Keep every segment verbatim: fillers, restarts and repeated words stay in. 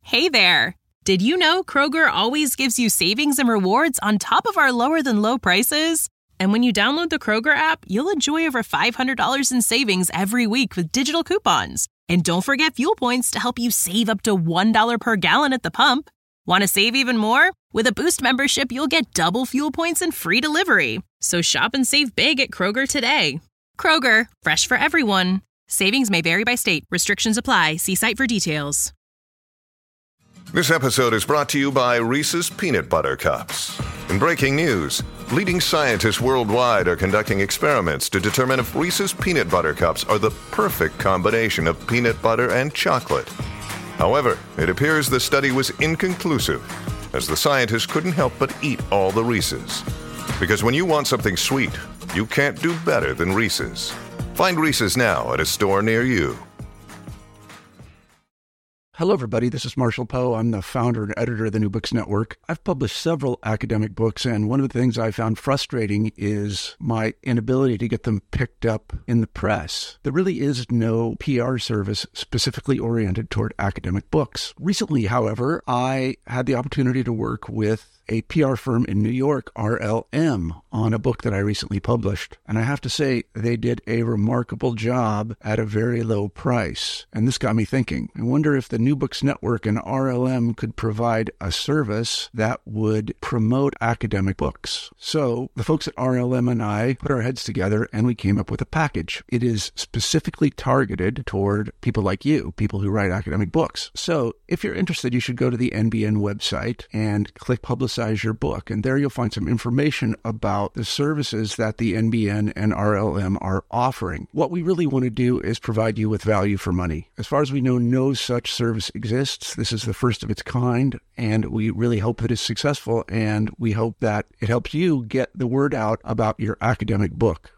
Hey there! Did you know Kroger always gives you savings and rewards on top of our lower-than-low prices? And when you download the Kroger app, you'll enjoy over five hundred dollars in savings every week with digital coupons. And don't forget fuel points to help you save up to one dollar per gallon at the pump. Want to save even more? With a Boost membership, you'll get double fuel points and free delivery. So shop and save big at Kroger today. Kroger, fresh for everyone. Savings may vary by state. Restrictions apply. See site for details. This episode is brought to you by Reese's Peanut Butter Cups. In breaking news, leading scientists worldwide are conducting experiments to determine if Reese's Peanut Butter Cups are the perfect combination of peanut butter and chocolate. However, it appears the study was inconclusive, as the scientists couldn't help but eat all the Reese's. Because when you want something sweet, you can't do better than Reese's. Find Reese's now at a store near you. Hello, everybody. This is Marshall Poe. I'm the founder and editor of the New Books Network. I've published several academic books, and one of the things I found frustrating is my inability to get them picked up in the press. There really is no P R service specifically oriented toward academic books. Recently, however, I had the opportunity to work with a P R firm in New York, R L M, on a book that I recently published. And I have to say, they did a remarkable job at a very low price. And this got me thinking. I wonder if the New Books Network and R L M could provide a service that would promote academic books. So the folks at R L M and I put our heads together and we came up with a package. It is specifically targeted toward people like you, people who write academic books. So if you're interested, you should go to the N B N website and click Publicize Your Book. And there you'll find some information about the services that the N B N and R L M are offering. What we really want to do is provide you with value for money. As far as we know, no such service exists. This is the first of its kind, and we really hope that it's successful, and we hope that it helps you get the word out about your academic book.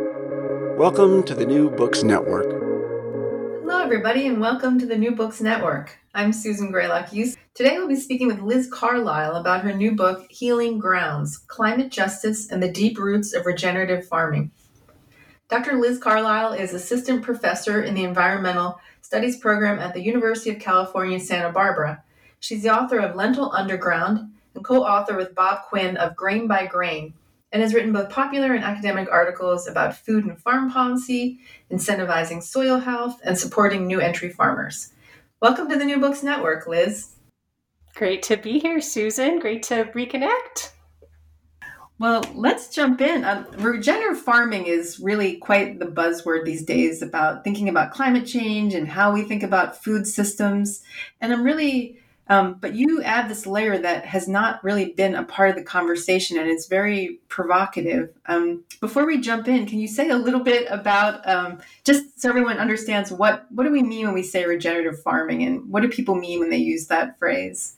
Welcome to the New Books Network. Hello, everybody, and welcome to the New Books Network. I'm Susan Greylock-Hughes. Today we'll be speaking with Liz Carlisle about her new book, Healing Grounds: Climate Justice and the Deep Roots of Regenerative Farming. Doctor Liz Carlisle is assistant professor in the Environmental Studies program at the University of California, Santa Barbara. She's the author of Lentil Underground and co-author with Bob Quinn of Grain by Grain, and has written both popular and academic articles about food and farm policy, incentivizing soil health, and supporting new entry farmers. Welcome to the New Books Network, Liz. Great to be here, Susan. Great to reconnect. Well, let's jump in. Um, regenerative farming is really quite the buzzword these days about thinking about climate change and how we think about food systems. And I'm really, um, but you add this layer that has not really been a part of the conversation, and it's very provocative. Um, before we jump in, can you say a little bit about, um, just so everyone understands, what, what do we mean when we say regenerative farming, and what do people mean when they use that phrase?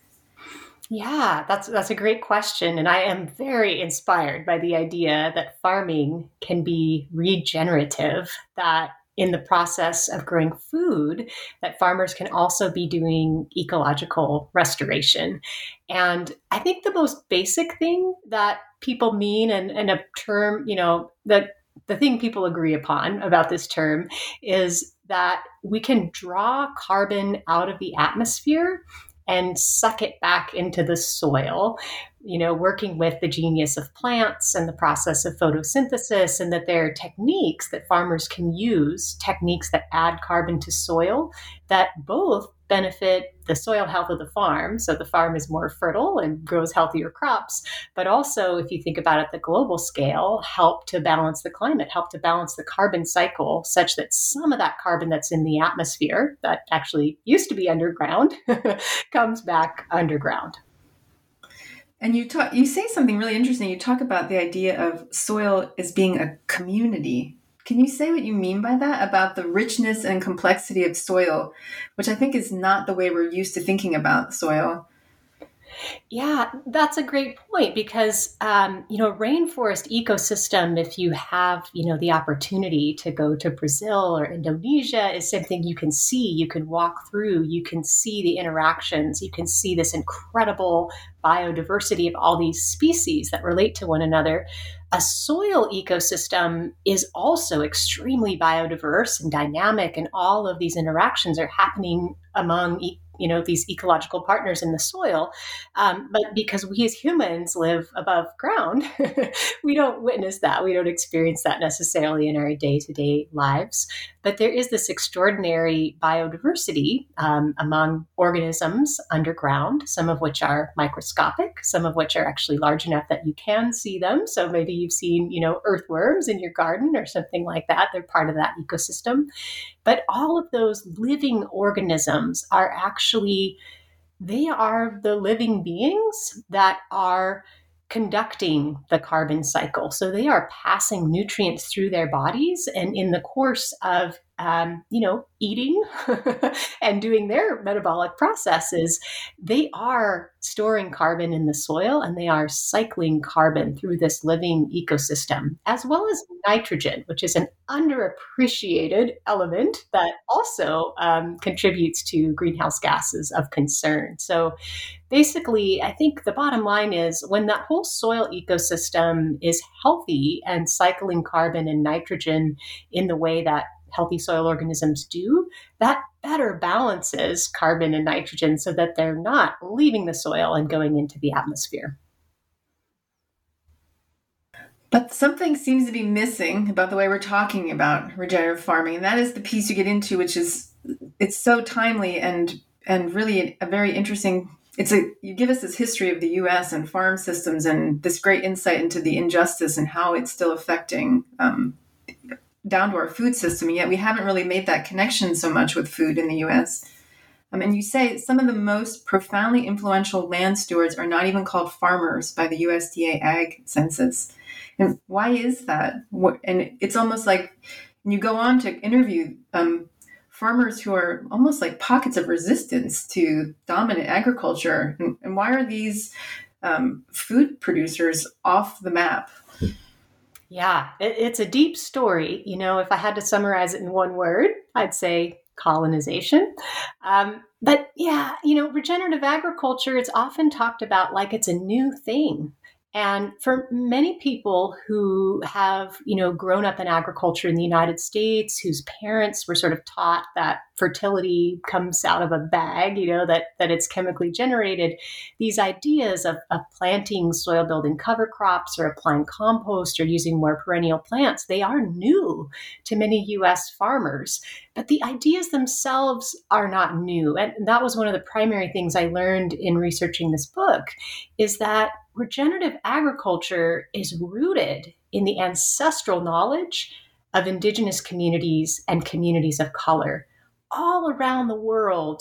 Yeah, that's that's a great question. And I am very inspired by the idea that farming can be regenerative, that in the process of growing food, that farmers can also be doing ecological restoration. And I think the most basic thing that people mean, and, and a term, you know, that the thing people agree upon about this term is that we can draw carbon out of the atmosphere and suck it back into the soil, you know, working with the genius of plants and the process of photosynthesis, and that there are techniques that farmers can use, techniques that add carbon to soil that both benefit the soil health of the farm, so the farm is more fertile and grows healthier crops, but also, if you think about it at the global scale, help to balance the climate, help to balance the carbon cycle, such that some of that carbon that's in the atmosphere that actually used to be underground comes back underground. And you talk, you say something really interesting. You talk about the idea of soil as being a community. Can you say what you mean by that, about the richness and complexity of soil, which I think is not the way we're used to thinking about soil? Yeah, that's a great point, because, um, you know, rainforest ecosystem, if you have, you know, the opportunity to go to Brazil or Indonesia, is something you can see, you can walk through, you can see the interactions, you can see this incredible biodiversity of all these species that relate to one another. A soil ecosystem is also extremely biodiverse and dynamic, and all of these interactions are happening among you know, these ecological partners in the soil. Um, but because we as humans live above ground, we don't witness that. We don't experience that necessarily in our day-to-day lives. But there is this extraordinary biodiversity um, among organisms underground, some of which are microscopic, some of which are actually large enough that you can see them. So maybe you've seen, you know, earthworms in your garden or something like that. They're part of that ecosystem. But all of those living organisms are actually, they are the living beings that are conducting the carbon cycle. So they are passing nutrients through their bodies, and in the course of um, you know, eating and doing their metabolic processes, they are storing carbon in the soil, and they are cycling carbon through this living ecosystem, as well as nitrogen, which is an underappreciated element that also um, contributes to greenhouse gases of concern. So basically, I think the bottom line is when that whole soil ecosystem is healthy and cycling carbon and nitrogen in the way that healthy soil organisms do, that better balances carbon and nitrogen so that they're not leaving the soil and going into the atmosphere. But something seems to be missing about the way we're talking about regenerative farming, and that is the piece you get into, which is, it's so timely and and really a very interesting. It's a you give us this history of the U S and farm systems and this great insight into the injustice and how it's still affecting um, down to our food system, and yet we haven't really made that connection so much with food in the U S. Um, and you say some of the most profoundly influential land stewards are not even called farmers by the U S D A Ag Census. And why is that? What, and it's almost like you go on to interview um, farmers who are almost like pockets of resistance to dominant agriculture. And, and why are these um, food producers off the map? Yeah, it, it's a deep story. You know, if I had to summarize it in one word, I'd say colonization. Um, but yeah, you know, regenerative agriculture, it's often talked about like it's a new thing. And for many people who have, you know, grown up in agriculture in the United States, whose parents were sort of taught that fertility comes out of a bag, you know, that, that it's chemically generated, these ideas of, of planting soil building cover crops or applying compost or using more perennial plants, they are new to many U S farmers. But the ideas themselves are not new. And that was one of the primary things I learned in researching this book, is that regenerative agriculture is rooted in the ancestral knowledge of indigenous communities and communities of color all around the world.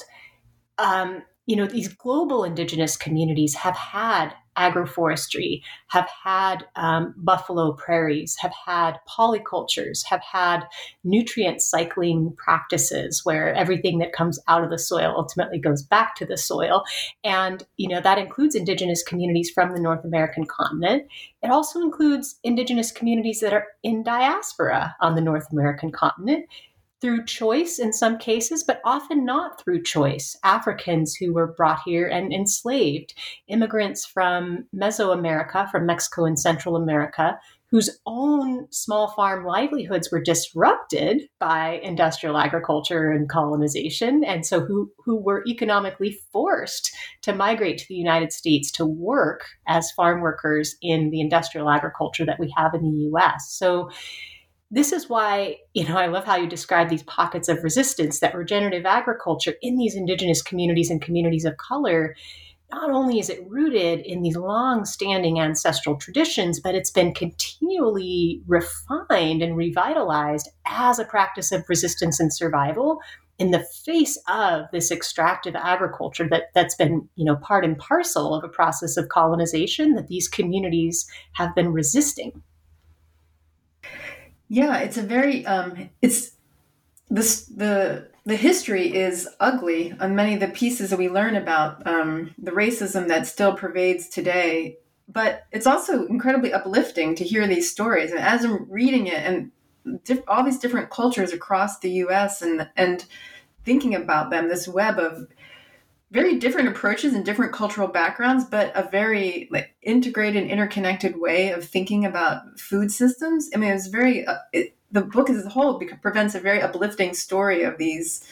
Um, you know, these global indigenous communities have had agroforestry, have had um, buffalo prairies, have had polycultures, have had nutrient cycling practices where everything that comes out of the soil ultimately goes back to the soil. And, you know, that includes indigenous communities from the North American continent. It also includes indigenous communities that are in diaspora on the North American continent, through choice in some cases, but often not through choice. Africans who were brought here and enslaved, immigrants from Mesoamerica, from Mexico and Central America, whose own small farm livelihoods were disrupted by industrial agriculture and colonization, and so who, who were economically forced to migrate to the United States to work as farm workers in the industrial agriculture that we have in the U S. So this is why, you know, I love how you describe these pockets of resistance, that regenerative agriculture in these indigenous communities and communities of color, not only is it rooted in these long-standing ancestral traditions, but it's been continually refined and revitalized as a practice of resistance and survival in the face of this extractive agriculture that, that's been, you know, part and parcel of a process of colonization that these communities have been resisting. Yeah, it's a very um, it's this the the history is ugly on many of the pieces that we learn about um, the racism that still pervades today. But it's also incredibly uplifting to hear these stories. And as I'm reading it, and diff- all these different cultures across the U S and and thinking about them, this web of very different approaches and different cultural backgrounds, but a very like integrated and interconnected way of thinking about food systems. I mean, it's very, uh, it, the book as a whole prevents a very uplifting story of these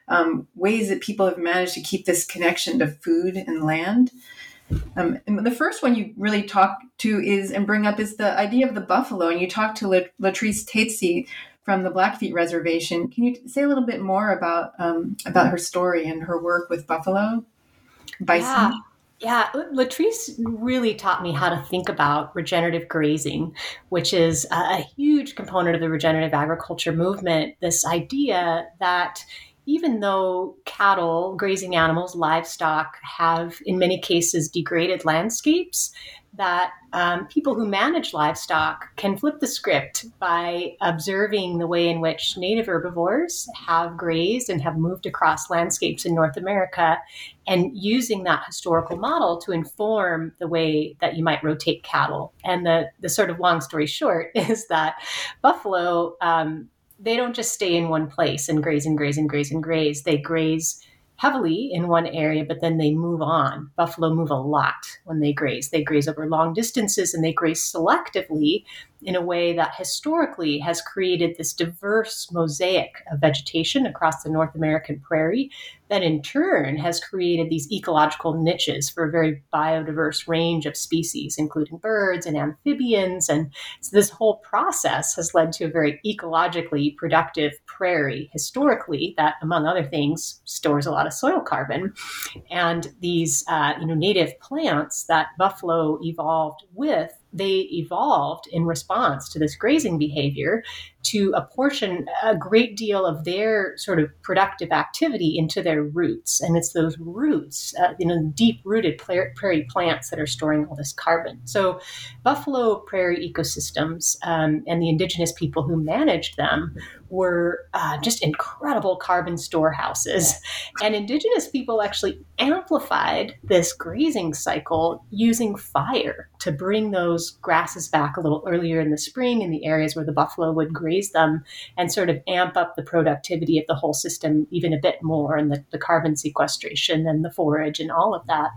um, ways that people have managed to keep this connection to food and land. Um, and the first one you really talk to is and bring up is the idea of the buffalo. And you talked to La- Latrice Tatesy from the Blackfeet Reservation. Can you say a little bit more about um, about her story and her work with buffalo, bison? Yeah. Yeah, Latrice really taught me how to think about regenerative grazing, which is a huge component of the regenerative agriculture movement. This idea that even though cattle, grazing animals, livestock have in many cases degraded landscapes, that um, people who manage livestock can flip the script by observing the way in which native herbivores have grazed and have moved across landscapes in North America, and using that historical model to inform the way that you might rotate cattle. And the, the sort of long story short is that buffalo, um, they don't just stay in one place and graze and graze and graze and graze. They graze heavily in one area, but then they move on. Buffalo move a lot when they graze. They graze over long distances and they graze selectively in a way that historically has created this diverse mosaic of vegetation across the North American prairie that in turn has created these ecological niches for a very biodiverse range of species, including birds and amphibians. And so this whole process has led to a very ecologically productive prairie historically that, among other things, stores a lot of soil carbon. And these uh, you know, native plants that buffalo evolved with, they evolved in response to this grazing behavior to apportion a great deal of their sort of productive activity into their roots. And it's those roots, uh, you know, deep-rooted prairie plants that are storing all this carbon. So buffalo prairie ecosystems um, and the indigenous people who managed them were uh, just incredible carbon storehouses. And indigenous people actually amplified this grazing cycle using fire to bring those grasses back a little earlier in the spring in the areas where the buffalo would graze them and sort of amp up the productivity of the whole system even a bit more, and the, the carbon sequestration and the forage and all of that.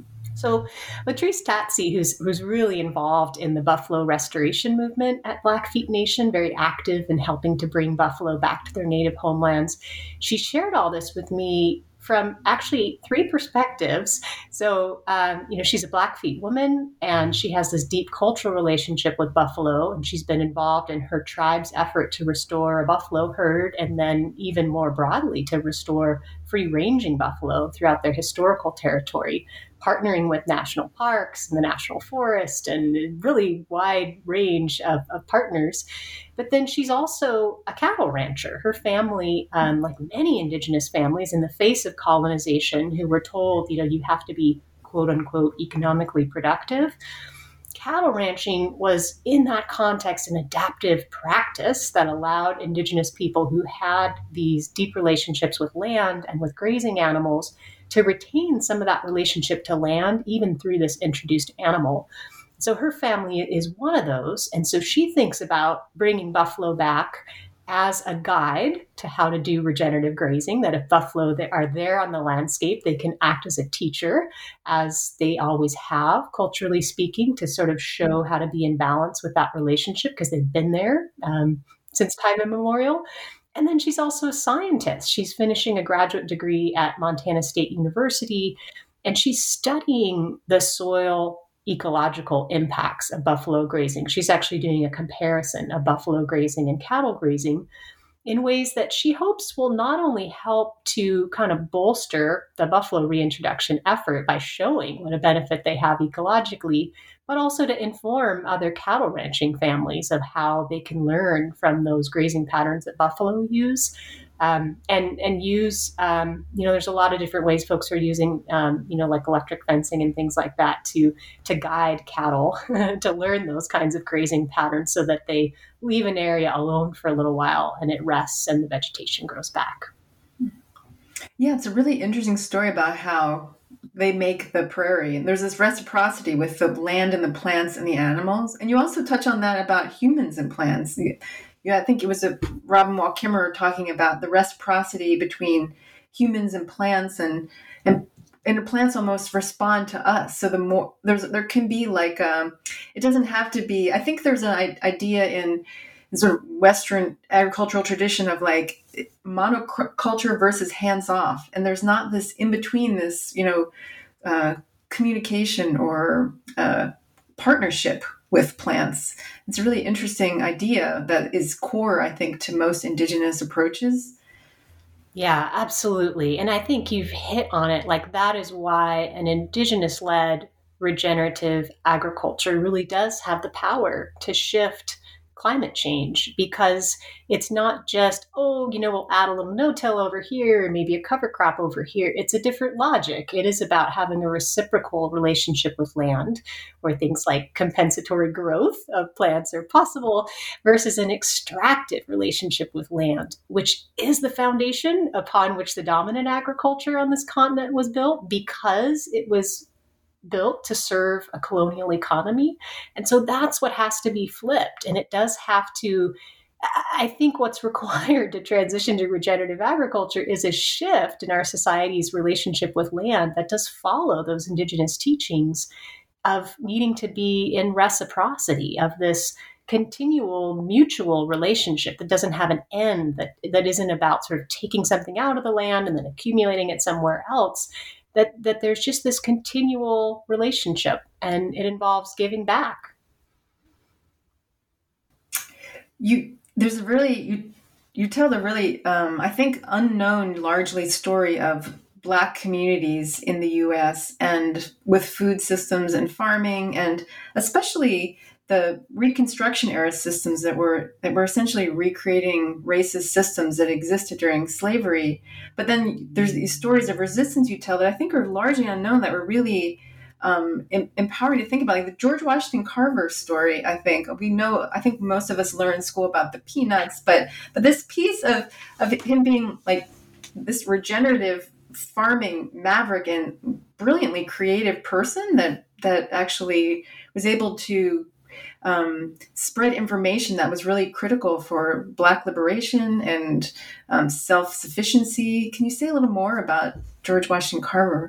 So Latrice Tatesy, who's, who's really involved in the buffalo restoration movement at Blackfeet Nation, very active in helping to bring buffalo back to their native homelands, she shared all this with me from actually three perspectives. So, um, you know, she's a Blackfeet woman and she has this deep cultural relationship with buffalo, and she's been involved in her tribe's effort to restore a buffalo herd, and then even more broadly to restore free-ranging buffalo throughout their historical territory, partnering with national parks and the national forest and a really wide range of, of partners. But then she's also a cattle rancher. Her family, um, like many indigenous families in the face of colonization, who were told, you know, you have to be quote unquote economically productive. Cattle ranching was in that context an adaptive practice that allowed indigenous people who had these deep relationships with land and with grazing animals to retain some of that relationship to land, even through this introduced animal. So her family is one of those. And so she thinks about bringing buffalo back as a guide to how to do regenerative grazing, that if buffalo that are there on the landscape, they can act as a teacher, as they always have, culturally speaking, to sort of show how to be in balance with that relationship because they've been there um, since time immemorial. And then she's also a scientist. She's finishing a graduate degree at Montana State University, and she's studying the soil ecological impacts of buffalo grazing. She's actually doing a comparison of buffalo grazing and cattle grazing in ways that she hopes will not only help to kind of bolster the buffalo reintroduction effort by showing what a benefit they have ecologically, but also to inform other cattle ranching families of how they can learn from those grazing patterns that buffalo use. Um, and and use, um, you know, there's a lot of different ways folks are using, um, you know, like electric fencing and things like that to to guide cattle to learn those kinds of grazing patterns so that they leave an area alone for a little while and it rests and the vegetation grows back. Yeah, it's a really interesting story about how they make the prairie. And there's this reciprocity with the land and the plants and the animals. And you also touch on that about humans and plants. Yeah, I think it was a Robin Wall Kimmerer talking about the reciprocity between humans and plants, and and and the plants almost respond to us. So the more there's there can be like um, it doesn't have to be. I think there's an idea in sort of Western agricultural tradition of like monoculture versus hands off. And there's not this in between, this, you know, uh, communication or uh, partnership with plants. It's a really interesting idea that is core, I think, to most indigenous approaches. Yeah, absolutely. And I think you've hit on it. Like, that is why an indigenous-led regenerative agriculture really does have the power to shift climate change, because it's not just, oh, you know, we'll add a little no-till over here and maybe a cover crop over here. It's a different logic. It is about having a reciprocal relationship with land, where things like compensatory growth of plants are possible, versus an extractive relationship with land, which is the foundation upon which the dominant agriculture on this continent was built, because it was built to serve a colonial economy. And so that's what has to be flipped. And it does have to, I think what's required to transition to regenerative agriculture is a shift in our society's relationship with land that does follow those indigenous teachings of needing to be in reciprocity, of this continual mutual relationship that doesn't have an end, that, that isn't about sort of taking something out of the land and then accumulating it somewhere else. That, that there's just this continual relationship, and it involves giving back. You there's a really you you tell the really um, I think unknown largely story of Black communities in the U S and with food systems and farming, and especially the Reconstruction era systems that were that were essentially recreating racist systems that existed during slavery. But then there's these stories of resistance you tell that I think are largely unknown, that were really um, em- empowering to think about. Like the George Washington Carver story, I think we know. I think most of us learn in school about the Peanuts, but but this piece of of him being like this regenerative farming maverick and brilliantly creative person that that actually was able to Um, spread information that was really critical for Black liberation and um, self-sufficiency. Can you say a little more about George Washington Carver?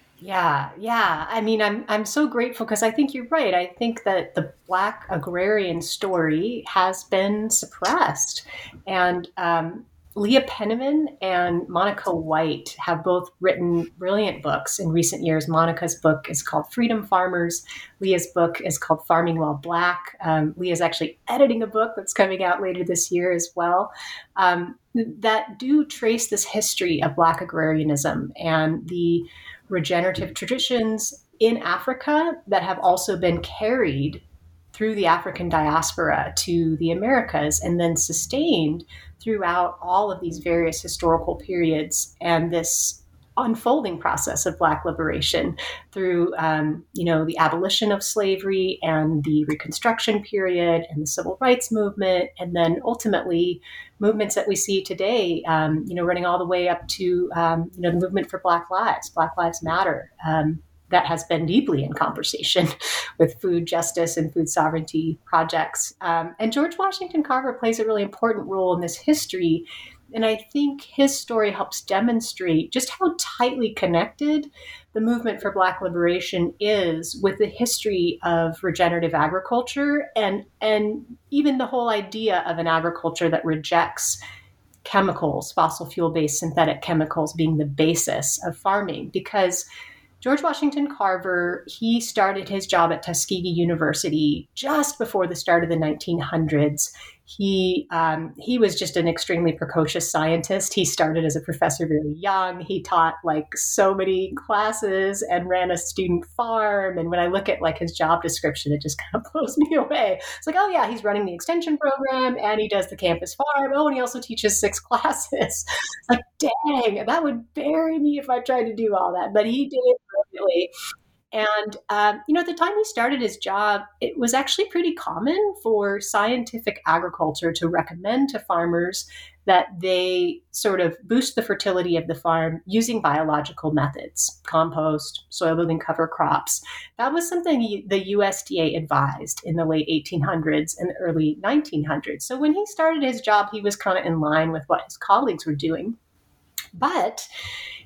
Yeah, yeah. I mean, I'm I'm so grateful, because I think you're right. I think that the Black agrarian story has been suppressed, and um, Leah Penniman and Monica White have both written brilliant books in recent years. Monica's book is called Freedom Farmers. Leah's book is called Farming While Black. Um, Leah's actually editing a book that's coming out later this year as well, um, that do trace this history of Black agrarianism and the regenerative traditions in Africa that have also been carried through the African diaspora to the Americas, and then sustained throughout all of these various historical periods, and this unfolding process of Black liberation through, um, you know, the abolition of slavery and the Reconstruction period and the Civil Rights Movement, and then ultimately movements that we see today, um, you know, running all the way up to, um, you know, the movement for Black Lives, Black Lives Matter. Um, that has been deeply in conversation with food justice and food sovereignty projects. Um, and George Washington Carver plays a really important role in this history. And I think his story helps demonstrate just how tightly connected the movement for Black liberation is with the history of regenerative agriculture, and, and even the whole idea of an agriculture that rejects chemicals, fossil fuel-based synthetic chemicals, being the basis of farming. Because George Washington Carver, he started his job at Tuskegee University just before the start of the nineteen hundreds. He um, he was just an extremely precocious scientist. He started as a professor very young. He taught like so many classes and ran a student farm. And when I look at like his job description, it just kind of blows me away. It's like, oh yeah, he's running the extension program and he does the campus farm. Oh, and he also teaches six classes. It's like, dang, that would bury me if I tried to do all that. But he did it brilliantly. And, um, you know, at the time he started his job, it was actually pretty common for scientific agriculture to recommend to farmers that they sort of boost the fertility of the farm using biological methods, compost, soil building cover crops. That was something the U S D A advised in the late eighteen hundreds and early nineteen hundreds. So when he started his job, he was kind of in line with what his colleagues were doing. But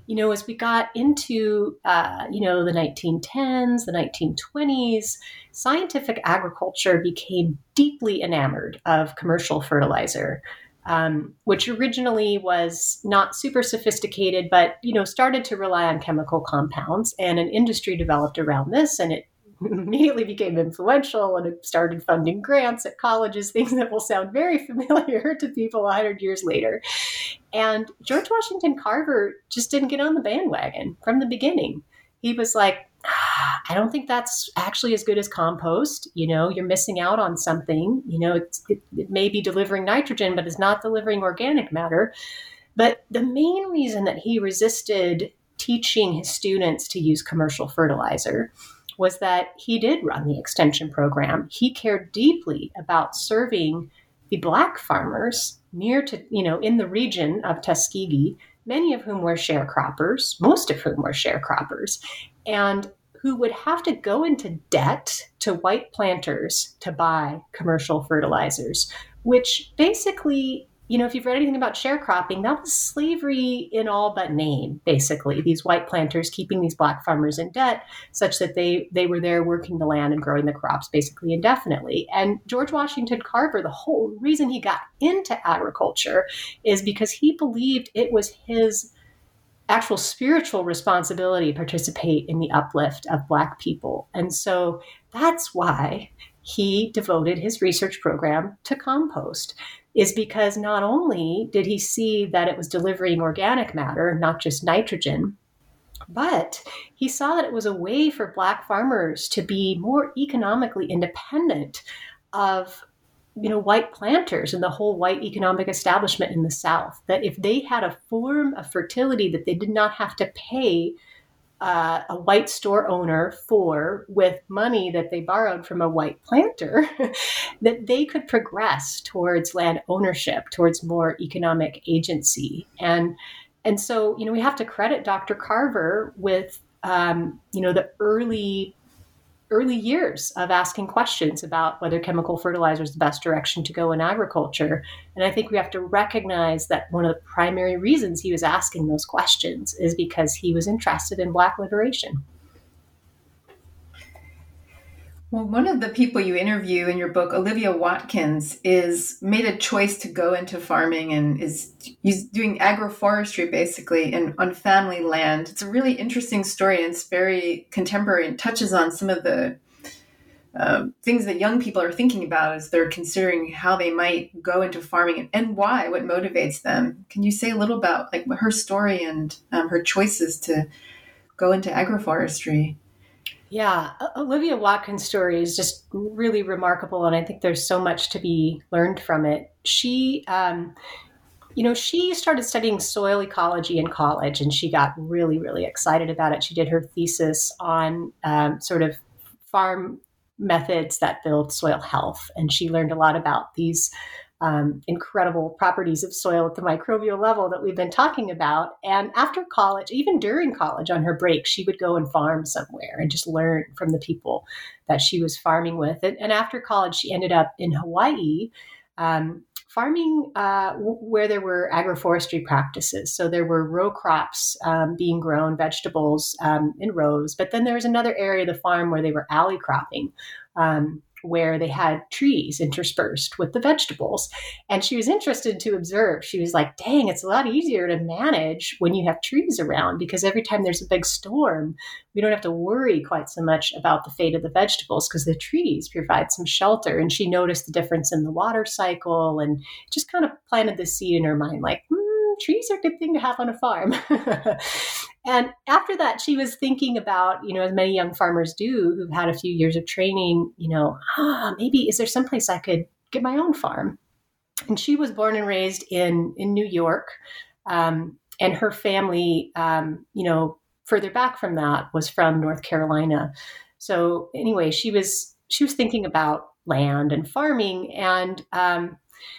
you know, as we got into, uh, you know, the nineteen tens, the nineteen twenties, scientific agriculture became deeply enamored of commercial fertilizer, um, which originally was not super sophisticated, but, you know, started to rely on chemical compounds, and an industry developed around this, and it immediately became influential, and it started funding grants at colleges, things that will sound very familiar to people a hundred years later. And George Washington Carver just didn't get on the bandwagon from the beginning. He was like, ah, I don't think that's actually as good as compost. You know, you're missing out on something. You know, it's, it, it may be delivering nitrogen, but it's not delivering organic matter. But the main reason that he resisted teaching his students to use commercial fertilizer was that he did run the extension program. He cared deeply about serving the Black farmers near to, you know, in the region of Tuskegee, many of whom were sharecroppers, most of whom were sharecroppers, and who would have to go into debt to white planters to buy commercial fertilizers, which basically, you know, if you've read anything about sharecropping, that was slavery in all but name, basically. These white planters keeping these Black farmers in debt such that they, they were there working the land and growing the crops basically indefinitely. And George Washington Carver, the whole reason he got into agriculture is because he believed it was his actual spiritual responsibility to participate in the uplift of Black people. And so that's why he devoted his research program to compost, is because not only did he see that it was delivering organic matter, not just nitrogen, but he saw that it was a way for Black farmers to be more economically independent of, you know, white planters and the whole white economic establishment in the South. That if they had a form of fertility that they did not have to pay Uh, a white store owner for with money that they borrowed from a white planter, that they could progress towards land ownership, towards more economic agency. And and so, you know, we have to credit Doctor Carver with, um, you know, the early early years of asking questions about whether chemical fertilizer is the best direction to go in agriculture. And I think we have to recognize that one of the primary reasons he was asking those questions is because he was interested in Black liberation. Well, one of the people you interview in your book, Olivia Watkins, is made a choice to go into farming and is he's doing agroforestry basically in, on family land. It's a really interesting story, and it's very contemporary and touches on some of the uh, things that young people are thinking about as they're considering how they might go into farming and, and why, what motivates them. Can you say a little about like her story and um, her choices to go into agroforestry? Yeah, Olivia Watkins' story is just really remarkable, and I think there's so much to be learned from it. She, um, you know, she started studying soil ecology in college, and she got really, really excited about it. She did her thesis on um, sort of farm methods that build soil health, and she learned a lot about these Um, incredible properties of soil at the microbial level that we've been talking about. And after college, even during college on her break, she would go and farm somewhere and just learn from the people that she was farming with. And, and after college, she ended up in Hawaii, um, farming uh, w- where there were agroforestry practices. So there were row crops um, being grown, vegetables um, in rows. But then there was another area of the farm where they were alley cropping, um, where they had trees interspersed with the vegetables. And she was interested to observe. She was like, dang, it's a lot easier to manage when you have trees around, because every time there's a big storm, we don't have to worry quite so much about the fate of the vegetables because the trees provide some shelter. And she noticed the difference in the water cycle and just kind of planted the seed in her mind, like, hmm, trees are a good thing to have on a farm. And after that, she was thinking about, you know, as many young farmers do who've had a few years of training, you know, ah, maybe is there someplace I could get my own farm? And she was born and raised in, in New York. Um, and her family, um, you know, further back from that was from North Carolina. So anyway, she was, she was thinking about land and farming. And, um,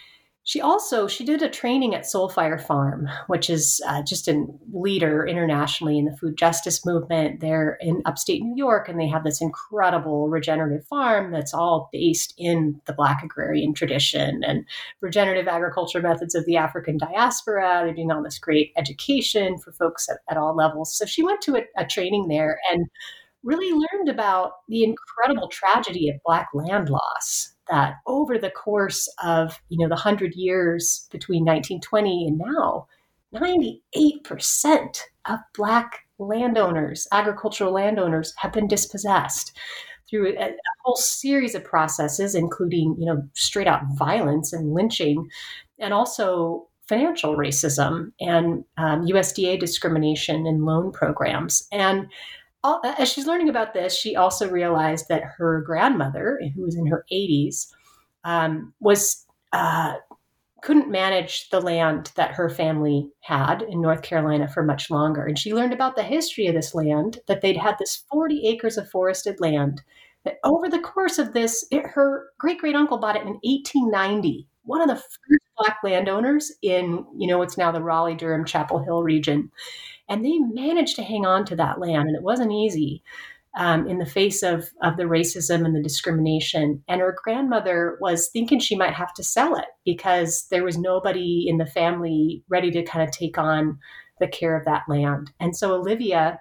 She also, she did a training at Soulfire Farm, which is uh, just a leader internationally in the food justice movement. They're in upstate New York, and they have this incredible regenerative farm that's all based in the Black agrarian tradition and regenerative agriculture methods of the African diaspora. They're doing all this great education for folks at, at all levels. So she went to a, a training there and really learned about the incredible tragedy of Black land loss, that over the course of, you know, the hundred years between nineteen twenty and now, ninety-eight percent of Black landowners, agricultural landowners, have been dispossessed through a, a whole series of processes, including, you know, straight out violence and lynching, and also financial racism and um, U S D A discrimination in loan programs. And as she's learning about this, she also realized that her grandmother, who was in her eighties, um, was uh, couldn't manage the land that her family had in North Carolina for much longer. And she learned about the history of this land, that they'd had this forty acres of forested land, that over the course of this, it, her great-great-uncle bought it in eighteen ninety. One of the first Black landowners in, you know, what's now the Raleigh-Durham Chapel Hill region. And they managed to hang on to that land, and it wasn't easy um, in the face of, of the racism and the discrimination. And her grandmother was thinking she might have to sell it because there was nobody in the family ready to kind of take on the care of that land. And so Olivia,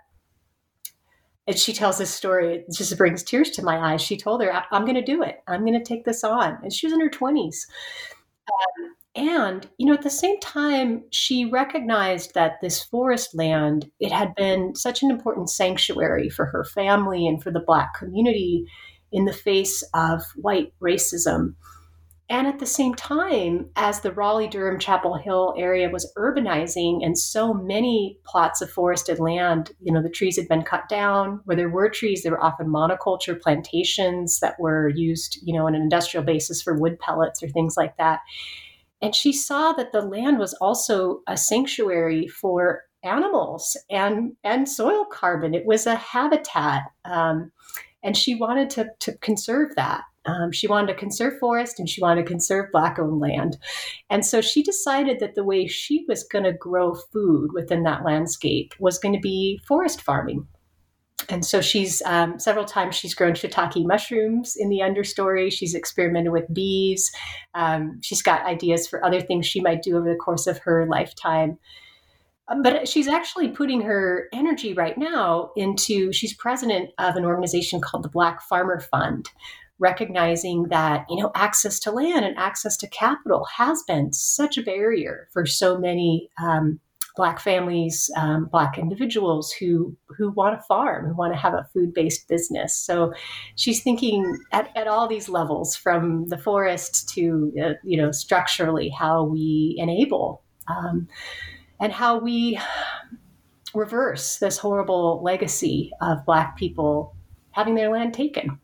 and she tells this story, it just brings tears to my eyes. She told her, I'm going to do it. I'm going to take this on. And she was in her twenties. Um, And, you know, at the same time, she recognized that this forest land, it had been such an important sanctuary for her family and for the Black community in the face of white racism. And at the same time, as the Raleigh-Durham Chapel Hill area was urbanizing and so many plots of forested land, you know, the trees had been cut down. Where there were trees, there were often monoculture plantations that were used, you know, on an industrial basis for wood pellets or things like that. And she saw that the land was also a sanctuary for animals and, and soil carbon. It was a habitat. Um, and she wanted to, to conserve that. Um, she wanted to conserve forest, and she wanted to conserve Black-owned land. And so she decided that the way she was going to grow food within that landscape was going to be forest farming. And so she's um, several times she's grown shiitake mushrooms in the understory. She's experimented with bees. Um, she's got ideas for other things she might do over the course of her lifetime. Um, but she's actually putting her energy right now into, she's president of an organization called the Black Farmer Fund, recognizing that, you know, access to land and access to capital has been such a barrier for so many um Black families, um, Black individuals who who want to farm, who want to have a food-based business. So she's thinking at, at all these levels, from the forest to, uh, you know, structurally, how we enable um, and how we reverse this horrible legacy of Black people having their land taken.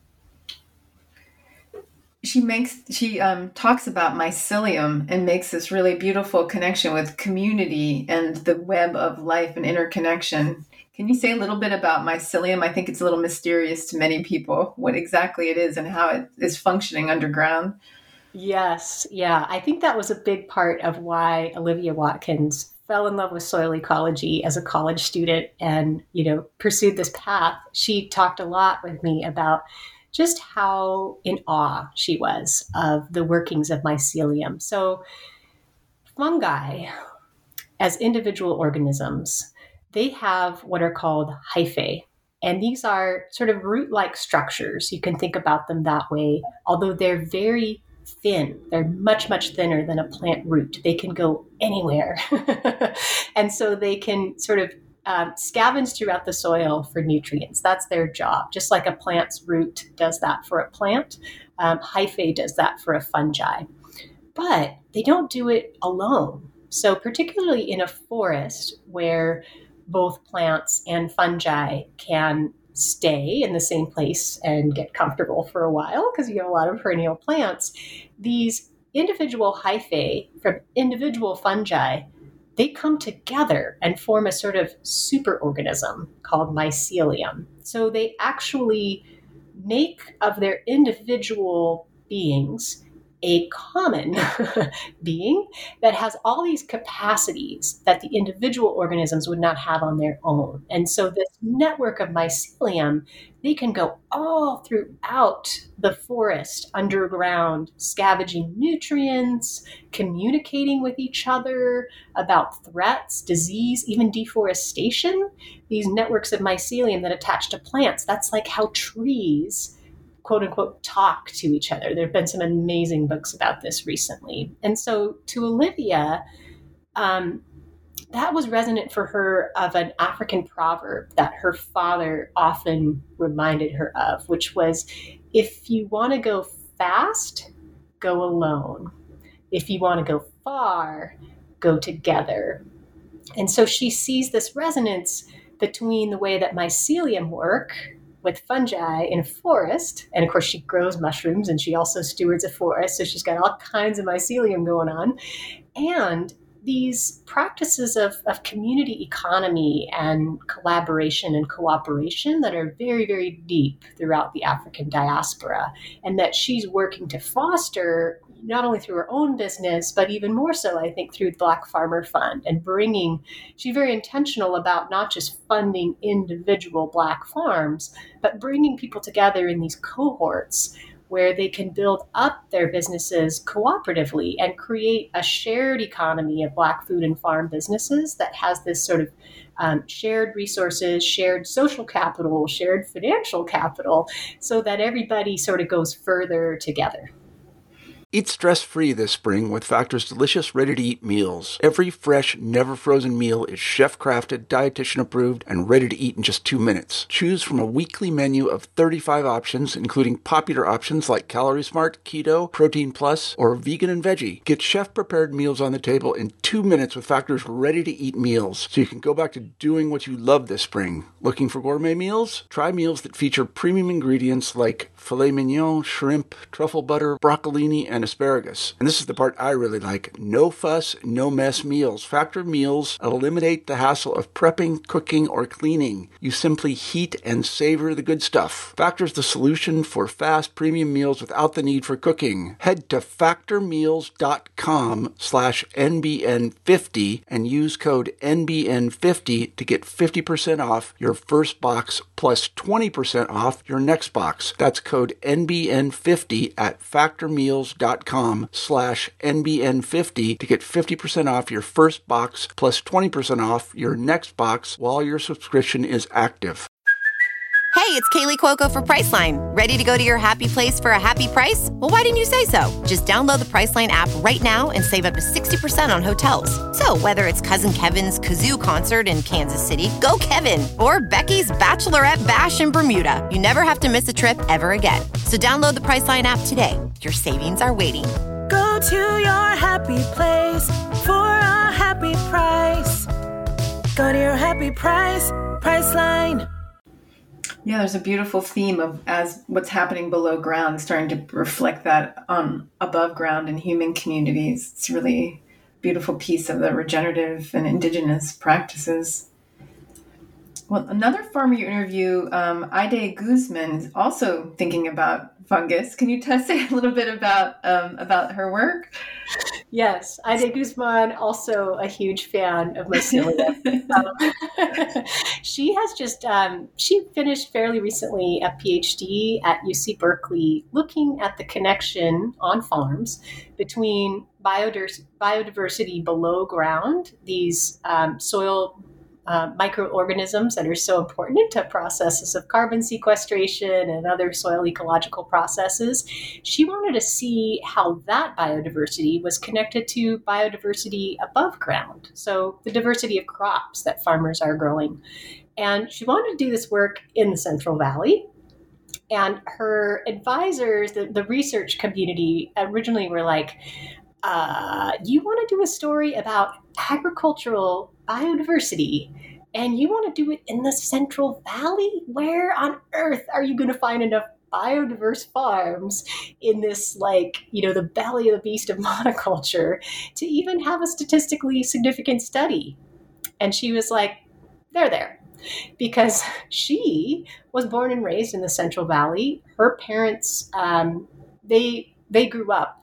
She makes she um, talks about mycelium and makes this really beautiful connection with community and the web of life and interconnection. Can you say a little bit about mycelium? I think it's a little mysterious to many people what exactly it is and how it is functioning underground. Yes, yeah. I think that was a big part of why Olivia Watkins fell in love with soil ecology as a college student and, you know, pursued this path. She talked a lot with me about just how in awe she was of the workings of mycelium. So fungi, as individual organisms, they have what are called hyphae. And these are sort of root-like structures. You can think about them that way, although they're very thin. They're much, much thinner than a plant root. They can go anywhere. And so they can sort of Um, scavenge throughout the soil for nutrients. That's their job. Just like a plant's root does that for a plant, um, hyphae does that for a fungi. But they don't do it alone. So particularly in a forest where both plants and fungi can stay in the same place and get comfortable for a while, because you have a lot of perennial plants, these individual hyphae from individual fungi, they come together and form a sort of superorganism called mycelium. So they actually make of their individual beings a common being that has all these capacities that the individual organisms would not have on their own. And so this network of mycelium, they can go all throughout the forest, underground, scavenging nutrients, communicating with each other about threats, disease, even deforestation. These networks of mycelium that attach to plants, that's like how trees, quote unquote, talk to each other. There have been some amazing books about this recently. And so to Olivia, um, that was resonant for her of an African proverb that her father often reminded her of, which was, if you want to go fast, go alone. If you want to go far, go together. And so she sees this resonance between the way that mycelium work with fungi in a forest. And of course, she grows mushrooms and she also stewards a forest. So she's got all kinds of mycelium going on. And these practices of, of community economy and collaboration and cooperation that are very, very deep throughout the African diaspora, and that she's working to foster not only through her own business, but even more so, I think, through the Black Farmer Fund and bringing, she's very intentional about not just funding individual Black farms, but bringing people together in these cohorts where they can build up their businesses cooperatively and create a shared economy of Black food and farm businesses that has this sort of um, shared resources, shared social capital, shared financial capital, so that everybody sort of goes further together. Eat stress-free this spring with Factor's delicious, ready-to-eat meals. Every fresh, never-frozen meal is chef-crafted, dietitian-approved, and ready to eat in just two minutes. Choose from a weekly menu of thirty-five options, including popular options like Calorie Smart, Keto, Protein Plus, or Vegan and Veggie. Get chef-prepared meals on the table in two minutes with Factor's ready-to-eat meals, so you can go back to doing what you love this spring. Looking for gourmet meals? Try meals that feature premium ingredients like filet mignon, shrimp, truffle butter, broccolini, and asparagus. And this is the part I really like. No fuss, no mess meals. Factor meals eliminate the hassle of prepping, cooking, or cleaning. You simply heat and savor the good stuff. Factor's the solution for fast premium meals without the need for cooking. Head to factormeals.com slash NBN50 and use code N B N fifty to get fifty percent off your first box plus twenty percent off your next box. That's code N B N fifty at factormeals.com slash NBN50 to get fifty percent off your first box plus twenty percent off your next box while your subscription is active. Hey, it's Kaylee Cuoco for Priceline. Ready to go to your happy place for a happy price? Well, why didn't you say so? Just download the Priceline app right now and save up to sixty percent on hotels. So whether it's Cousin Kevin's Kazoo Concert in Kansas City, go Kevin, or Becky's Bachelorette Bash in Bermuda, you never have to miss a trip ever again. So download the Priceline app today. Your savings are waiting. Go to your happy place for a happy price. Go to your happy price, Priceline. Yeah, there's a beautiful theme of as what's happening below ground starting to reflect that on above ground in human communities. It's really a beautiful piece of the regenerative and indigenous practices. Well, another farmer you interview, um, Ide Guzman, is also thinking about fungus. Can you t- say a little bit about um, about her work? Yes, Ide Guzman, also a huge fan of mycelium. um, she has just, um, she finished fairly recently a PhD at U C Berkeley looking at the connection on farms between biodiversity, biodiversity below ground, these um, soil Uh, microorganisms that are so important to processes of carbon sequestration and other soil ecological processes. She wanted to see how that biodiversity was connected to biodiversity above ground, so the diversity of crops that farmers are growing. And she wanted to do this work in the Central Valley. And her advisors, the, the research community, originally were like, uh, you want to do a story about agricultural biodiversity, and you want to do it in the Central Valley? Where on earth are you going to find enough biodiverse farms in this, like, you know, the belly of the beast of monoculture to even have a statistically significant study? And she was like, they're there. Because she was born and raised in the Central Valley. Her parents, um, they they grew up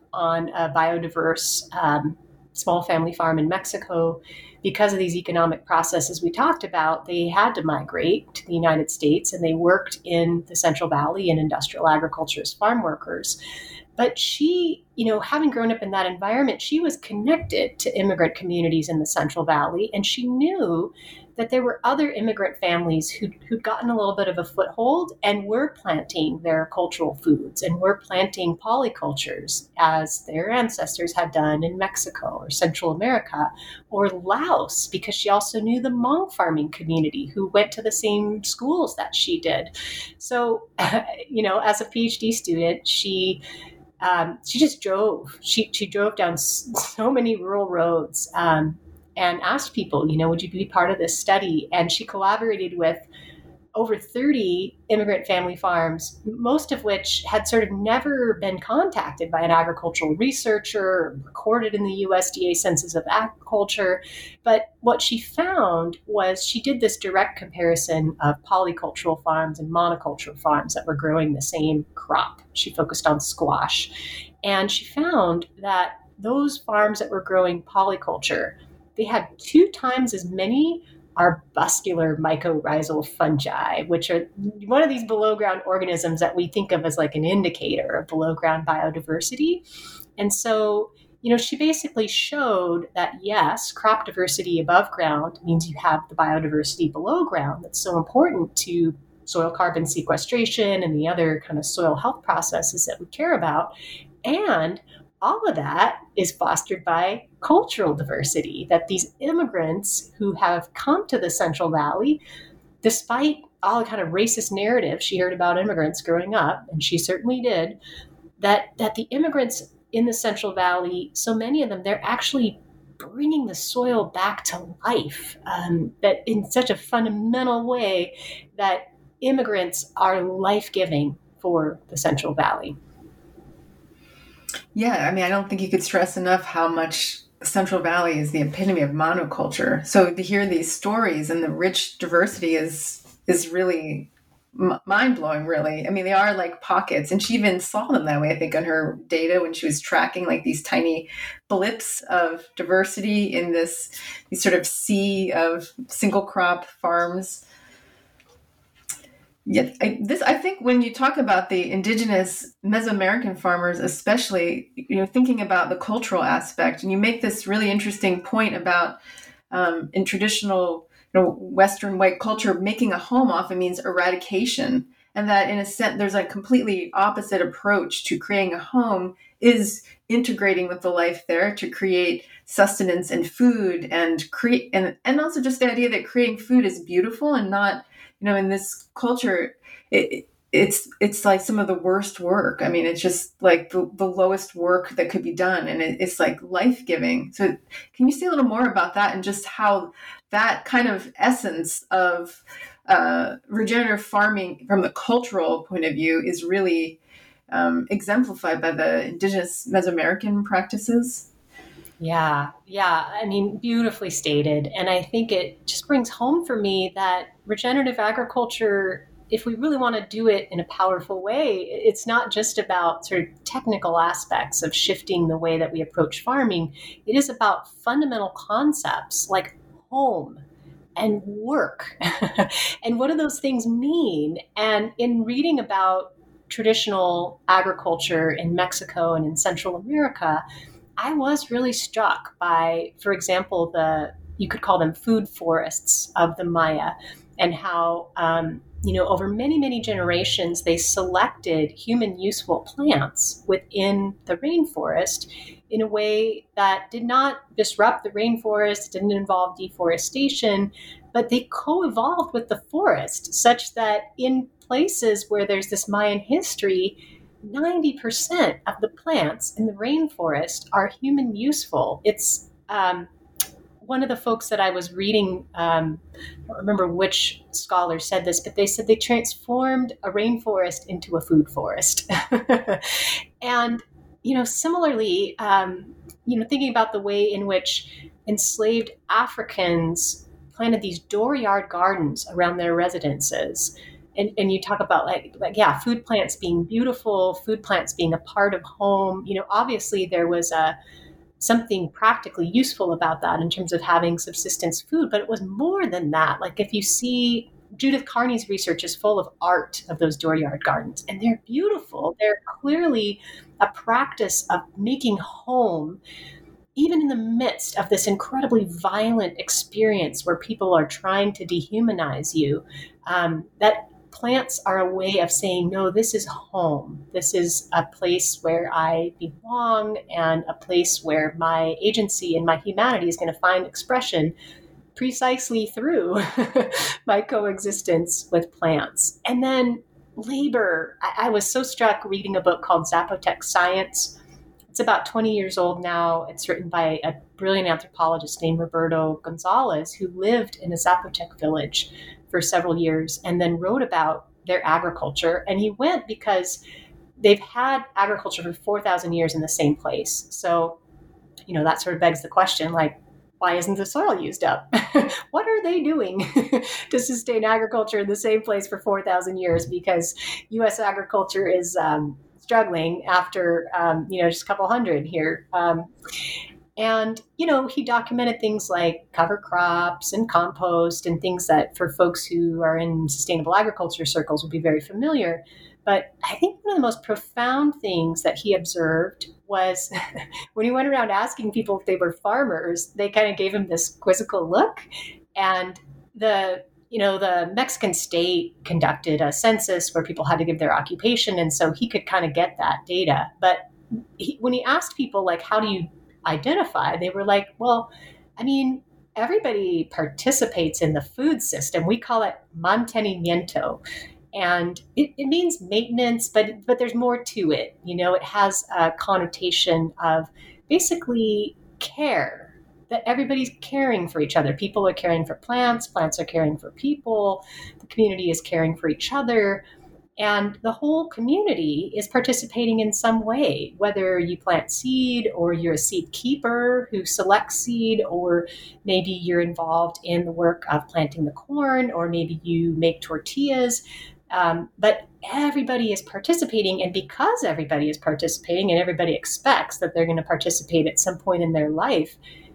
on a biodiverse um, small family farm in Mexico. Because of these economic processes we talked about, they had to migrate to the United States, and they worked in the Central Valley in industrial agriculture as farm workers. But she, you know, having grown up in that environment, she was connected to immigrant communities in the Central Valley, and she knew that there were other immigrant families who'd, who'd gotten a little bit of a foothold and were planting their cultural foods and were planting polycultures as their ancestors had done in Mexico or Central America or Laos, because she also knew the Hmong farming community who went to the same schools that she did. So, uh, you know, as a PhD student, she um, she just drove. She she drove down so many rural roads. Um, and asked people, you know, would you be part of this study? And she collaborated with over thirty immigrant family farms, most of which had sort of never been contacted by an agricultural researcher or recorded in the U S D A Census of Agriculture. But what she found was she did this direct comparison of polycultural farms and monocultural farms that were growing the same crop. She focused on squash. And she found that those farms that were growing polyculture, they had two times as many arbuscular mycorrhizal fungi, which are one of these below ground organisms that we think of as like an indicator of below ground biodiversity. And so, you know, she basically showed that yes, crop diversity above ground means you have the biodiversity below ground that's so important to soil carbon sequestration and the other kind of soil health processes that we care about. And all of that is fostered by cultural diversity, that these immigrants who have come to the Central Valley, despite all the kind of racist narrative she heard about immigrants growing up, and she certainly did, that, that the immigrants in the Central Valley, so many of them, they're actually bringing the soil back to life, um, that in such a fundamental way that immigrants are life-giving for the Central Valley. Yeah, I mean, I don't think you could stress enough how much Central Valley is the epitome of monoculture. So to hear these stories and the rich diversity is is really m- mind-blowing, really. I mean, they are like pockets, and she even saw them that way, I think, on her data when she was tracking like these tiny blips of diversity in this, this sort of sea of single crop farms. Yeah, I, this I think when you talk about the indigenous Mesoamerican farmers, especially, you know, thinking about the cultural aspect, and you make this really interesting point about um, in traditional, you know, Western white culture, making a home often means eradication, and that in a sense there's a completely opposite approach to creating a home is integrating with the life there to create sustenance and food and create and and also just the idea that creating food is beautiful and not. You know, in this culture, it, it's it's like some of the worst work. I mean, it's just like the, the lowest work that could be done. And it, it's like life-giving. So can you say a little more about that and just how that kind of essence of uh, regenerative farming from the cultural point of view is really um, exemplified by the indigenous Mesoamerican practices? Yeah, yeah. I mean, beautifully stated. And I think it just brings home for me that regenerative agriculture, if we really want to do it in a powerful way, it's not just about sort of technical aspects of shifting the way that we approach farming. It is about fundamental concepts like home and work. And what do those things mean? And in reading about traditional agriculture in Mexico and in Central America, I was really struck by, for example, the, you could call them food forests of the Maya, and how, um, you know, over many, many generations, they selected human useful plants within the rainforest in a way that did not disrupt the rainforest, didn't involve deforestation, but they co-evolved with the forest such that in places where there's this Mayan history, ninety percent of the plants in the rainforest are human useful. It's um, one of the folks that I was reading, um, I don't remember which scholar said this, but they said they transformed a rainforest into a food forest. And, you know, similarly, um, you know, thinking about the way in which enslaved Africans planted these dooryard gardens around their residences, and, and you talk about like, like, yeah, food plants being beautiful, food plants being a part of home. You know, obviously there was a, something practically useful about that in terms of having subsistence food, but it was more than that. Like if you see Judith Carney's research is full of art of those dooryard gardens, and they're beautiful. They're clearly a practice of making home, even in the midst of this incredibly violent experience where people are trying to dehumanize you. Um, that plants are a way of saying, no, this is home. This is a place where I belong and a place where my agency and my humanity is going to find expression precisely through my coexistence with plants. And then labor. I, I was so struck reading a book called Zapotec Science. It's about twenty years old now. It's written by a brilliant anthropologist named Roberto Gonzalez, who lived in a Zapotec village for several years and then wrote about their agriculture. And he went because they've had agriculture for four thousand years in the same place. So, you know, that sort of begs the question, like, why isn't the soil used up? What are they doing to sustain agriculture in the same place for four thousand years? Because U S agriculture is um, struggling after, um, you know, just a couple hundred here. Um, and, you know, he documented things like cover crops and compost and things that for folks who are in sustainable agriculture circles will be very familiar. But I think one of the most profound things that he observed was when he went around asking people if they were farmers, they kind of gave him this quizzical look. And the, you know, the Mexican state conducted a census where people had to give their occupation. And so he could kind of get that data. But he, when he asked people, like, how do you identify? They were like, well, I mean, everybody participates in the food system. We call it mantenimiento. And it, it means maintenance, but but there's more to it. You know, it has a connotation of basically care, that everybody's caring for each other. People are caring for plants, plants are caring for people, the community is caring for each other, and the whole community is participating in some way, whether you plant seed or you're a seed keeper who selects seed, or maybe you're involved in the work of planting the corn, or maybe you make tortillas. Um, but everybody is participating, and because everybody is participating and everybody expects that they're going to participate at some point in their life,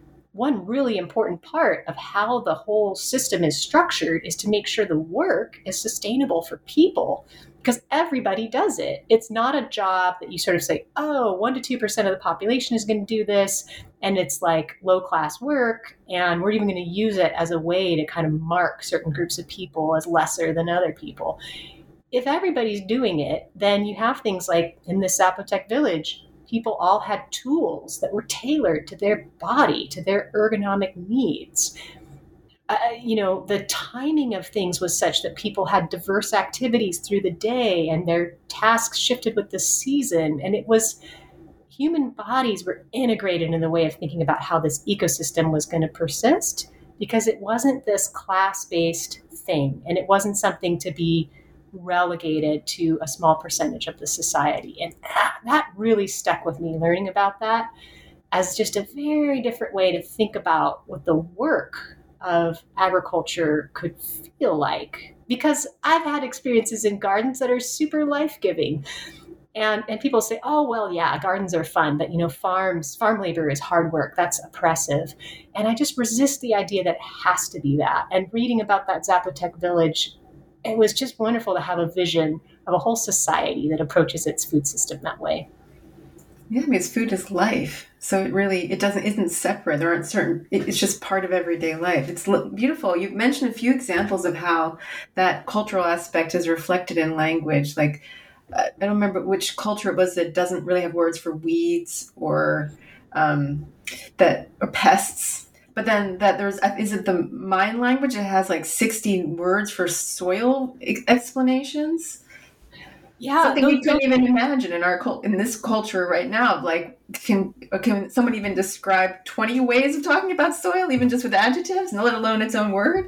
one really important part of how the whole system is structured is to make sure the work is sustainable for people, because everybody does it. It's not a job that you sort of say, oh, one to two percent of the population is going to do this, and it's like low-class work, and we're even going to use it as a way to kind of mark certain groups of people as lesser than other people. If everybody's doing it, then you have things like in this Zapotec village, people all had tools that were tailored to their body, to their ergonomic needs. Uh, you know, the timing of things was such that people had diverse activities through the day, and their tasks shifted with the season. And it was, human bodies were integrated in the way of thinking about how this ecosystem was going to persist, because it wasn't this class-based thing, and it wasn't something to be relegated to a small percentage of the society. And that, that really stuck with me, learning about that as just a very different way to think about what the work of agriculture could feel like. Because I've had experiences in gardens that are super life-giving. And and people say, oh, well, yeah, gardens are fun, but, you know, farms, farm labor is hard work. That's oppressive. And I just resist the idea that it has to be that. And reading about that Zapotec village, it was just wonderful to have a vision of a whole society that approaches its food system that way. Yeah, because food is life. So it really, it doesn't, isn't separate. There aren't certain, it's just part of everyday life. It's beautiful. You've mentioned a few examples of how that cultural aspect is reflected in language. Like, I don't remember which culture it was that doesn't really have words for weeds or um, that or pests. But then that there's, is it the Mayan language? It has like sixty words for soil explanations. Yeah, something those, we couldn't those, even imagine in our in this culture right now. Like, can can someone even describe twenty ways of talking about soil, even just with adjectives, and let alone its own word?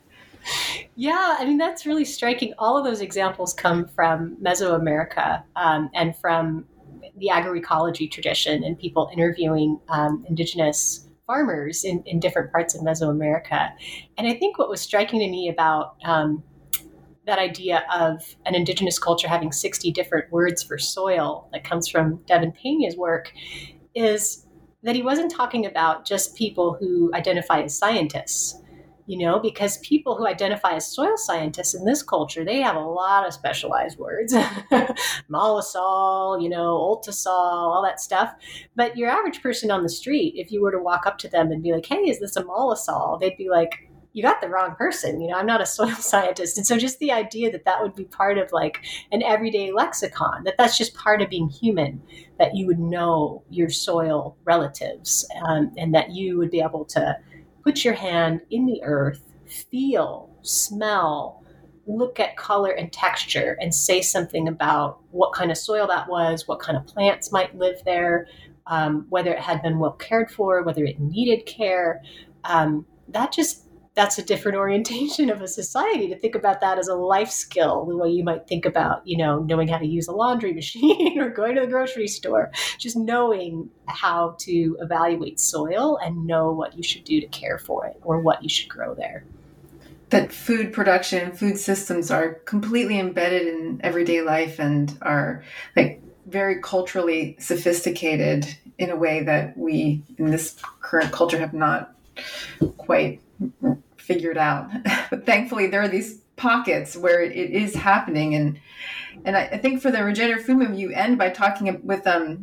Yeah, I mean, that's really striking. All of those examples come from Mesoamerica um, and from the agroecology tradition and people interviewing um, indigenous farmers in, in different parts of Mesoamerica. And I think what was striking to me about um, that idea of an indigenous culture having sixty different words for soil that comes from Devin Pena's work is that he wasn't talking about just people who identify as scientists, you know, because people who identify as soil scientists in this culture, they have a lot of specialized words, mollisol, you know, ultisol, all that stuff. But your average person on the street, if you were to walk up to them and be like, hey, is this a mollisol? They'd be like, you got the wrong person. You know, I'm not a soil scientist. And so just the idea that that would be part of like an everyday lexicon, that that's just part of being human, that you would know your soil relatives, um, and that you would be able to put your hand in the earth, feel, smell, look at color and texture, and say something about what kind of soil that was, what kind of plants might live there, um, whether it had been well cared for, whether it needed care. Um, that just That's a different orientation of a society, to think about that as a life skill, the way you might think about, you know, knowing how to use a laundry machine or going to the grocery store, just knowing how to evaluate soil and know what you should do to care for it or what you should grow there. That food production, food systems are completely embedded in everyday life and are like very culturally sophisticated in a way that we in this current culture have not quite figured out. But thankfully there are these pockets where it is happening. And and I, I think for the regenerative food movement, you end by talking with um,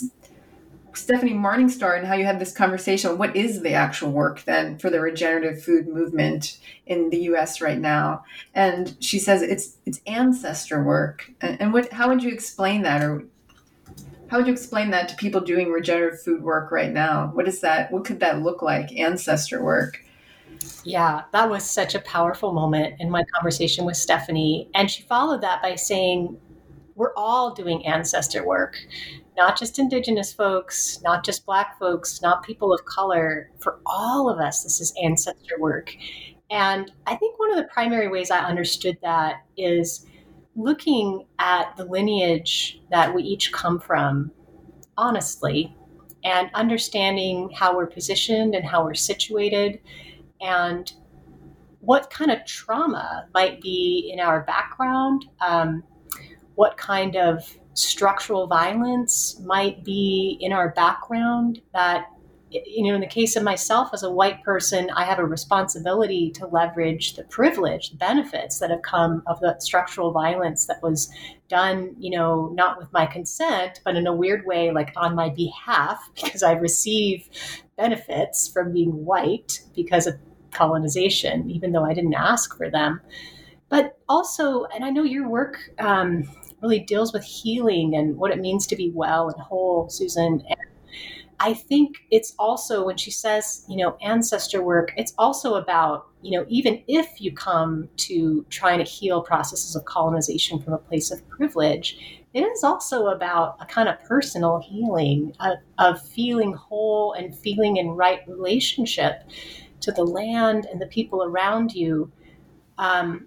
Stephanie Morningstar and how you had this conversation. What is the actual work then for the regenerative food movement in the U S right now? And she says it's it's ancestor work. And, and what how would you explain that? Or how would you explain that to people doing regenerative food work right now? What is that? What could that look like? Ancestor work. Yeah, that was such a powerful moment in my conversation with Stephanie. And she followed that by saying, we're all doing ancestor work, not just Indigenous folks, not just Black folks, not people of color. For all of us, this is ancestor work. And I think one of the primary ways I understood that is looking at the lineage that we each come from, honestly, and understanding how we're positioned and how we're situated, and what kind of trauma might be in our background, um, what kind of structural violence might be in our background that, you know, in the case of myself as a white person, I have a responsibility to leverage the privilege, the benefits that have come of the structural violence that was done, you know, not with my consent, but in a weird way, like on my behalf, because I receive benefits from being white because of colonization, even though I didn't ask for them. But also, and I know your work um, really deals with healing and what it means to be well and whole, Susan. And I think it's also, when she says, you know, ancestor work, it's also about, you know, even if you come to trying to heal processes of colonization from a place of privilege, it is also about a kind of personal healing of, of feeling whole and feeling in right relationship to the land and the people around you. Um,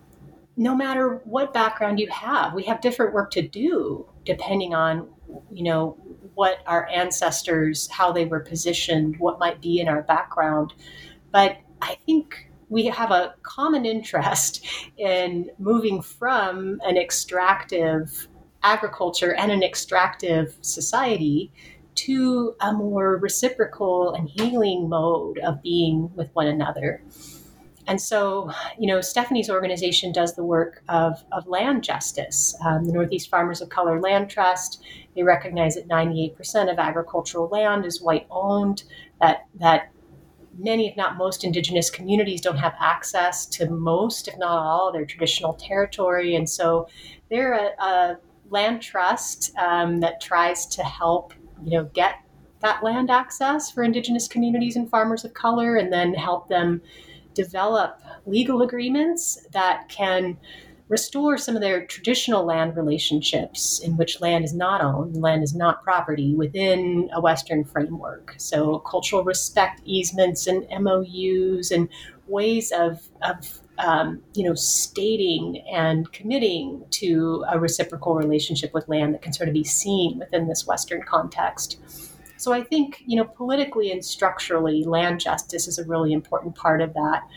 no matter what background you have, we have different work to do depending on, you know, what our ancestors, how they were positioned, what might be in our background. But I think we have a common interest in moving from an extractive agriculture and an extractive society to a more reciprocal and healing mode of being with one another. And so, you know, Stephanie's organization does the work of, of land justice. Um, the Northeast Farmers of Color Land Trust, they recognize that ninety-eight percent of agricultural land is white owned, that, that many, if not most, Indigenous communities don't have access to most, if not all, of their traditional territory. And so they're a, a land trust um, that tries to help, you know, get that land access for Indigenous communities and farmers of color, and then help them develop legal agreements that can restore some of their traditional land relationships in which land is not owned, land is not property within a Western framework. So cultural respect easements and M O Us and ways of, of um, you know, stating and committing to a reciprocal relationship with land that can sort of be seen within this Western context. So I think, you know, politically and structurally, land justice is a really important part of that.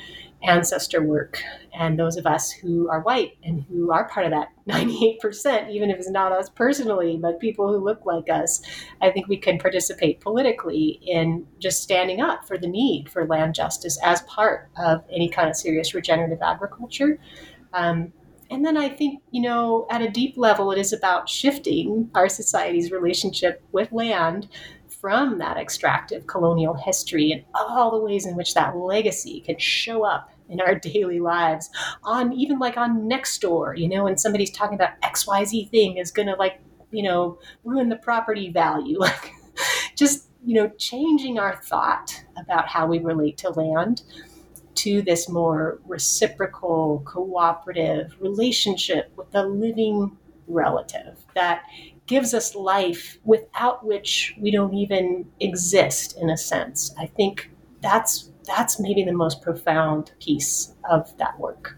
ancestor work. And those of us who are white and who are part of that ninety-eight percent, even if it's not us personally, but people who look like us, I think we can participate politically in just standing up for the need for land justice as part of any kind of serious regenerative agriculture. Um, And then I think, you know, at a deep level, it is about shifting our society's relationship with land from that extractive colonial history and all the ways in which that legacy can show up in our daily lives on even like on Nextdoor, you know, when somebody's talking about X Y Z thing is going to like, you know, ruin the property value, like just, you know, changing our thought about how we relate to land to this more reciprocal, cooperative relationship with the living relative that gives us life without which we don't even exist, in a sense. I think that's that's maybe the most profound piece of that work.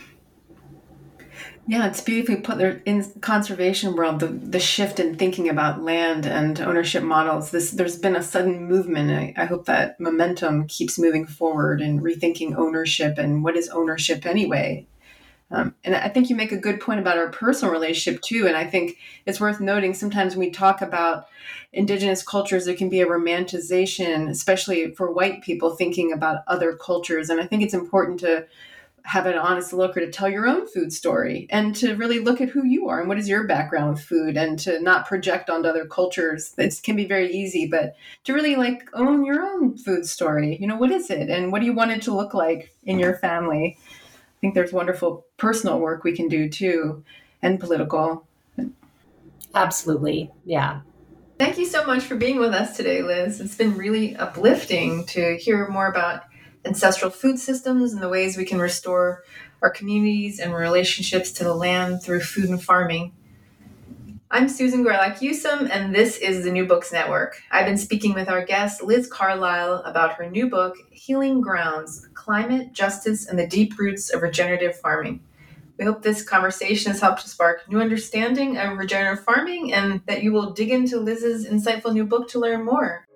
Yeah, it's beautifully put there in conservation world, the, the shift in thinking about land and ownership models. This There's been a sudden movement. I, I hope that momentum keeps moving forward and rethinking ownership and what is ownership anyway. Um, and I think you make a good point about our personal relationship too. And I think it's worth noting sometimes when we talk about indigenous cultures, there can be a romanticization, especially for white people thinking about other cultures. And I think it's important to have an honest look or to tell your own food story and to really look at who you are and what is your background with food and to not project onto other cultures. It can be very easy, but to really like own your own food story. You know, what is it and what do you want it to look like in your family? I think there's wonderful personal work we can do too, and political. Absolutely. Yeah. Thank you so much for being with us today, Liz. It's been really uplifting to hear more about ancestral food systems and the ways we can restore our communities and relationships to the land through food and farming. I'm Susan Greylock-Usum, and this is the New Books Network. I've been speaking with our guest, Liz Carlisle, about her new book, Healing Grounds: Climate, Justice, and the Deep Roots of Regenerative Farming. We hope this conversation has helped to spark new understanding of regenerative farming and that you will dig into Liz's insightful new book to learn more.